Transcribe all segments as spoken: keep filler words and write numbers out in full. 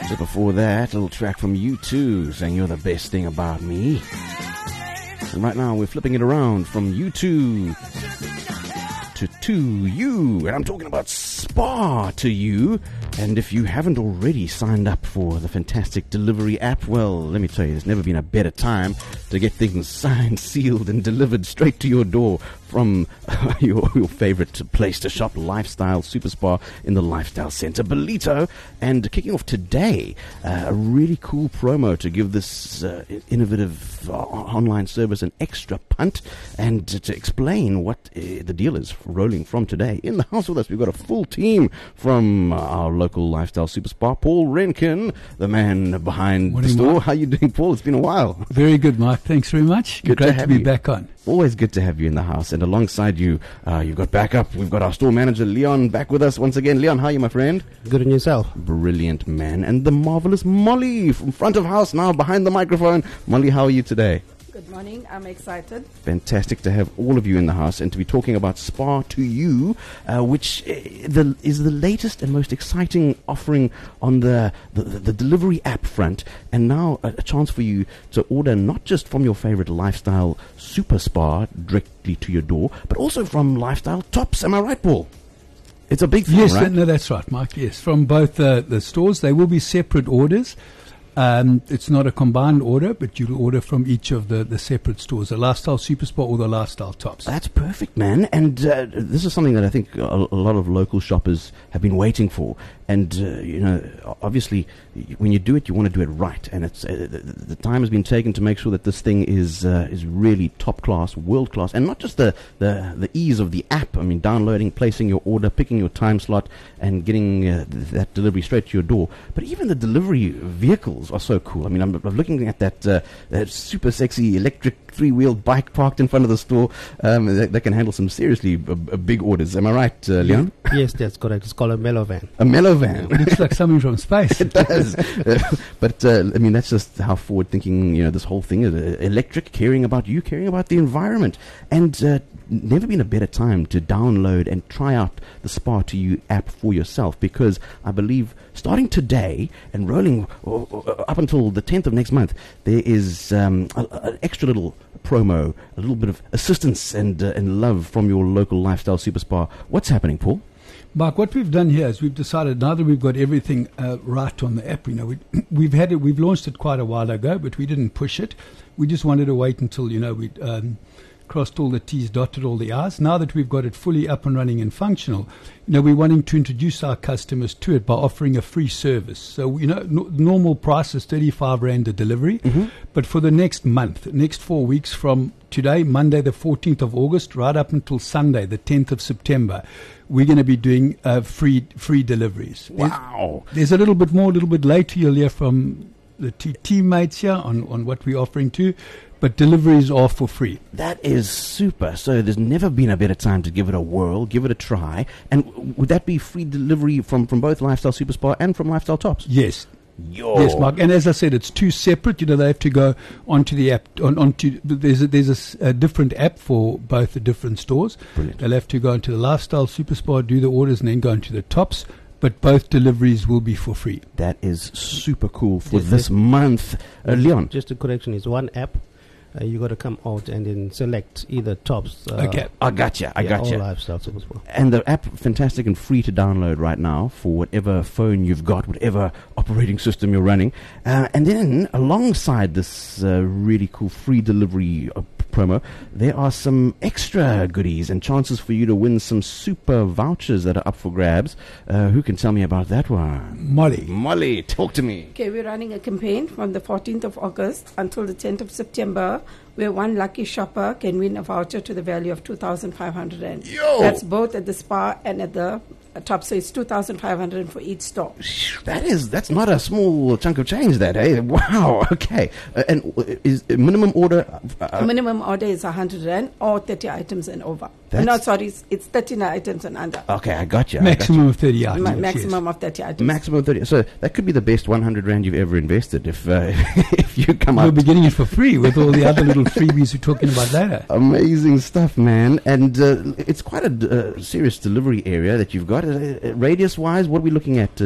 So before that, a little track from U two saying you're the best thing about me. And right now we're flipping it around from U two to To You. And I'm talking about Spa To You. And if you haven't already signed up for the fantastic delivery app, well, let me tell you, there's never been a better time to get things signed, sealed, and delivered straight to your door from uh, your, your favorite place to shop, Lifestyle Super Spa in the Lifestyle Center, Ballito. And kicking off today, uh, a really cool promo to give this uh, innovative uh, online service an extra punt and to, to explain what uh, the deal is rolling from today. In the house with us, we've got a full team from uh, our local Lifestyle Super Spa. Paul Renkin, the man behind Morning, the store. Mark. How you doing, Paul? It's been a while. Very good, Mark. Thanks very much. Good Great to to, have be you. back on. Always good to have you in the house. And alongside you, uh, you've got backup. We've got our store manager, Leon, back with us once again. Leon, how are you, my friend? Good on yourself. Brilliant, man. And the marvelous Molly from front of house, now behind the microphone. Molly, how are you today? Good morning. I'm excited. Fantastic to have all of you in the house and to be talking about Spa To You, uh, which uh, the, is the latest and most exciting offering on the, the, the delivery app front. And now a, a chance for you to order not just from your favorite Lifestyle Super Spa directly to your door, but also from Lifestyle Tops. Am I right, Paul? It's a big thing, Yes, right? no, that's right, Mark. Yes, from both uh, the stores. They will be separate orders. Um, it's not a combined order, but you'll order from each of the, the separate stores, the Lifestyle Super Spa or the Lifestyle Tops. That's perfect, man. And uh, this is something that I think a, a lot of local shoppers have been waiting for. And, uh, you know, obviously, when you do it, you want to do it right. And it's uh, the, the time has been taken to make sure that this thing is uh, is really top class, world class. And not just the, the, the ease of the app. I mean, downloading, placing your order, picking your time slot, and getting uh, th- that delivery straight to your door. But even the delivery vehicles are so cool. I mean, I'm, I'm looking at that, uh, that super sexy electric three-wheeled bike parked in front of the store um, that, that can handle some seriously b- b- big orders. Am I right, uh, Leon? Yes, that's correct. It's called a mellow van. A mellow van. It looks like something from space. It does. Uh, but, uh, I mean, that's just how forward-thinking, you know, this whole thing is. Uh, electric, caring about you, caring about the environment. And uh, never been a better time to download and try out the Spa To You app for yourself, because I believe starting today and rolling uh, uh, up until the tenth of next month, there is um, an extra little promo, a little bit of assistance and uh, and love from your local Lifestyle Super Spa. What's happening, Paul? Mark, what we've done here is we've decided now that we've got everything uh, right on the app. You know, we, we've had it, we've launched it quite a while ago, but we didn't push it. We just wanted to wait until, you know, we um, crossed all the T's, dotted all the I's. Now that we've got it fully up and running and functional, you know, we're wanting to introduce our customers to it by offering a free service. So, you know, no, normal price is thirty-five rand a delivery, Mm-hmm. but for the next month, next four weeks from today, Monday the fourteenth of August, right up until Sunday the tenth of September, we're going to be doing uh, free free deliveries. Wow. There's, there's a little bit more, a little bit later you'll hear from the two teammates here on, on what we're offering too, but deliveries are for free. That is super. So there's never been a better time to give it a whirl, give it a try. And w- would that be free delivery from, from both Lifestyle Super Spa and from Lifestyle Tops? Yes. Yo. Yes, Mark. And as I said, it's two separate. You know, they have to go onto the app. On, onto there's a, there's a, s- a different app for both the different stores. Brilliant. They'll have to go into the Lifestyle Super Spa, do the orders, and then go into the Tops. But both deliveries will be for free. That is super cool for Yes, this yes. month. Uh, Leon. Just a correction, it's one app. Uh, you got to come out and then select either Tops. Uh, Okay. I gotcha. I yeah, gotcha. Or Lifestyle Super Spa. And the app, fantastic and free to download right now for whatever phone you've got, whatever operating system you're running. Uh, and then alongside this uh, really cool free delivery uh, promo, there are some extra goodies and chances for you to win some super vouchers that are up for grabs. Uh, who can tell me about that one? Molly. Molly, talk to me. Okay, we're running a campaign from the fourteenth of August until the tenth of September, where one lucky shopper can win a voucher to the value of two thousand five hundred rand. Yo! That's both at the spa and at the uh, top, so it's two thousand five hundred rand for each store. That is, that's not a small chunk of change, that, eh? Wow, okay. Uh, and uh, is uh, minimum order... Uh, The minimum order is one hundred rand or thirty items and over. That's- No, sorry, it's, it's thirty-nine items and under. okay, I got you. Maximum of thirty items. Ma- yes. maximum of thirty items. Maximum thirty. So that could be the best one hundred rand you've ever invested if uh, if you come We'll up. be getting it for free with all the other little freebies we're talking about later. Amazing stuff, man. And uh, it's quite a d- uh, serious delivery area that you've got. Uh, uh, radius-wise, what are we looking at, uh, Leon?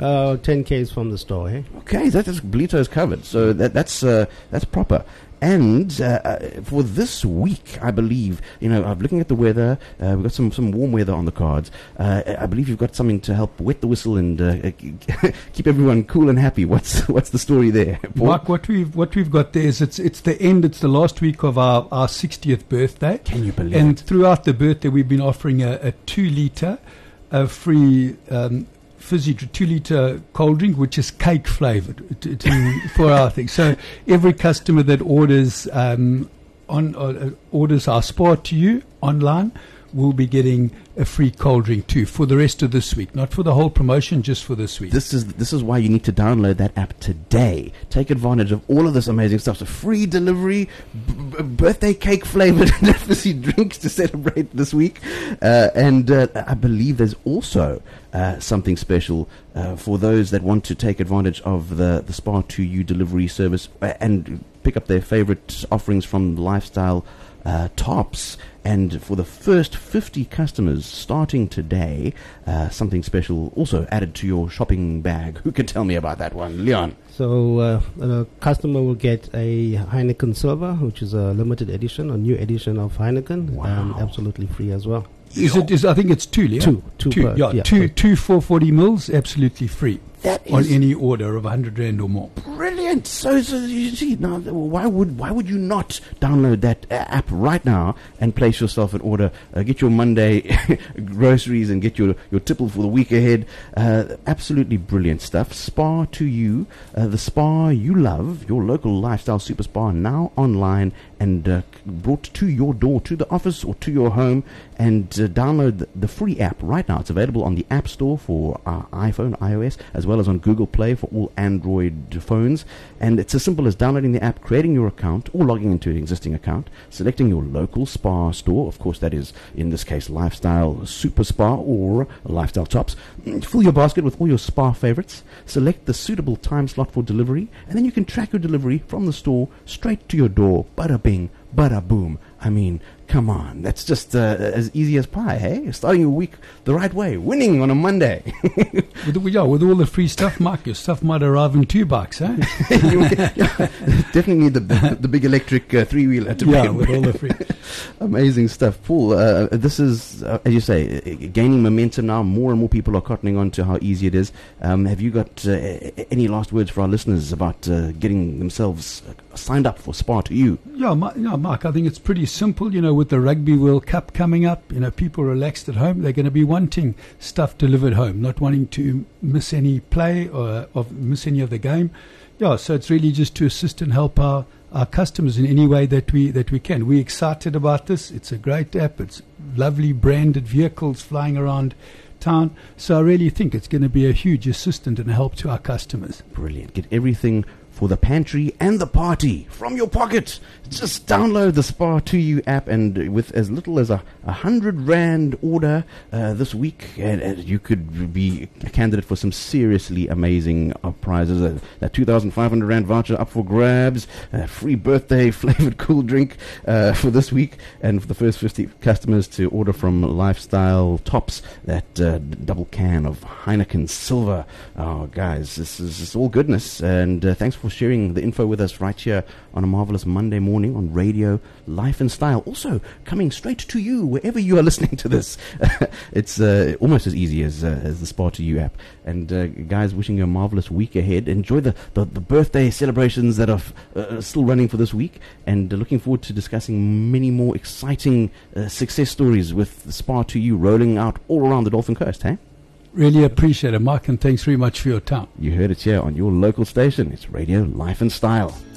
Uh, ten Ks from the store, eh? Okay, that is Ballito's covered. So that that's uh, that's proper. And uh, uh, for this week, I believe, you know, I'm looking at the weather. Uh, we've got some, some warm weather on the cards. Uh, I believe you've got something to help wet the whistle and uh, keep everyone cool and happy. What's what's the story there, Paul? Mark, what we've what we've got there is it's it's the end. It's the last week of our, our sixtieth birthday. Can you believe and it? Throughout the birthday, we've been offering a, a two liter, uh, free. Um, fizzy two litre cold drink, which is cake flavoured to, to, for our thing. So every customer that orders um, on uh, orders our Spa to You online will be getting a free cold drink too for the rest of this week, not for the whole promotion, just for this week. This is this is why you need to download that app today. Take advantage of all of this amazing stuff. So free delivery, b- b- birthday cake flavored fizzy drinks to celebrate this week, uh, and uh, I believe there's also uh, something special uh, for those that want to take advantage of the the Spa to You delivery service uh, and pick up their favorite offerings from Lifestyle uh, Tops. And for the first fifty customers starting today, uh, something special also added to your shopping bag. Who can tell me about that one? Leon. So uh, the customer will get a Heineken Silver, which is a limited edition, a new edition of Heineken, Wow. um, absolutely free as well. Is it? Is I think it's two, Leon. Two, two, two per, yeah, yeah, two, per- two four forty mils, absolutely free That on is any order of a hundred rand or more. brilliant. So, so you see now, why would why would you not download that uh, app right now and place yourself an order? Uh, get your Monday groceries and get your your tipple for the week ahead. Uh, absolutely brilliant stuff. Spa to You, uh, the spa you love, your local lifestyle super spa now online and uh, brought to your door, to the office or to your home. And uh, download the, the free app right now. It's available on the App Store for uh, iPhone, iOS, as well as on Google Play for all Android phones. And it's as simple as downloading the app, creating your account, or logging into an existing account, selecting your local spa store. Of course, that is, in this case, Lifestyle Super Spa or Lifestyle Tops. Fill your basket with all your spa favorites. Select the suitable time slot for delivery, and then you can track your delivery from the store straight to your door. Bada bing, bada boom. I mean, come on, that's just uh, as easy as pie, hey? Starting your week the right way, winning on a Monday. with, the- yeah, with all the free stuff, Mark, your stuff might arrive in two bucks, eh? You- yeah, definitely need the, the, the big electric uh, three-wheeler to Yeah, pay. with all the free. Amazing stuff. Paul, uh, this is, uh, as you say, uh, gaining momentum now. More and more people are cottoning on to how easy it is. Um, have you got uh, any last words for our listeners about uh, getting themselves uh, signed up for Spa to You? Yeah, Ma- yeah, Mark, I think it's pretty simple. You know, with the Rugby World Cup coming up, you know, people relaxed at home. They're going to be wanting stuff delivered home, not wanting to miss any play or, or miss any of the game. Yeah, so it's really just to assist and help our, our customers in any way that we that we can. We're excited about this. It's a great app. It's lovely branded vehicles flying around town. So I really think it's going to be a huge assistant and help to our customers. Brilliant. Get everything for the pantry and the party from your pocket. Just download the Spa to You app, and with as little as a, a hundred rand order uh, this week, and, and you could be a candidate for some seriously amazing uh, prizes. Uh, that two thousand five hundred rand voucher up for grabs, a free birthday flavored cool drink uh, for this week, and for the first fifty customers to order from Lifestyle Tops, that uh, double can of Heineken Silver. Oh, guys, this is, this is all goodness, and uh, thanks for sharing the info with us right here on a marvelous Monday morning on Radio Life and Style. Also coming straight to you wherever you are listening to this. It's uh, almost as easy as uh, as the Spa to You app. And uh, guys, wishing you a marvelous week ahead. Enjoy the, the, the birthday celebrations that are f- uh, still running for this week, and uh, looking forward to discussing many more exciting uh, success stories with the Spa to You rolling out all around the Dolphin Coast, hey? Really appreciate it, Mark, and thanks very much for your time. You heard it here on your local station. It's Radio Life and Style.